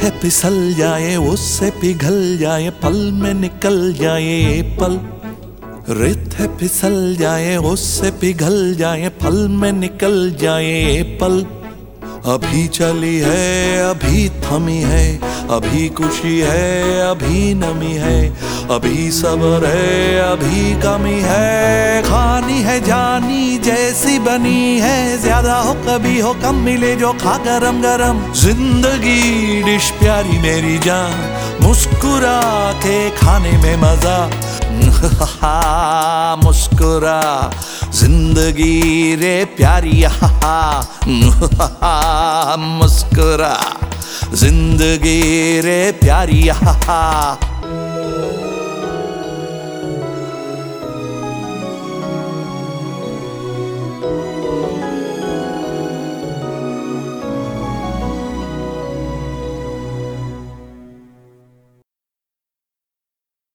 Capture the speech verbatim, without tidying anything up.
है फिसल जाए उससे पिघल जाए, पल में निकल जाए ये पल। रेत है फिसल जाए उससे पिघल जाए, पल में निकल जाए ये पल। अभी चली है अभी थमी है, अभी खुशी है अभी नमी है, अभी सब्र है अभी कमी है। खानी है जानी जैसी बनी है, ज्यादा हो कभी हो कम मिले जो खा गरम गरम। जिंदगी डिश प्यारी मेरी जान, मुस्कुरा के खाने में मजा। मुस्कुरा जिंदगी रे प्यारी, मुस्कुरा जिंदगी रे प्यारी।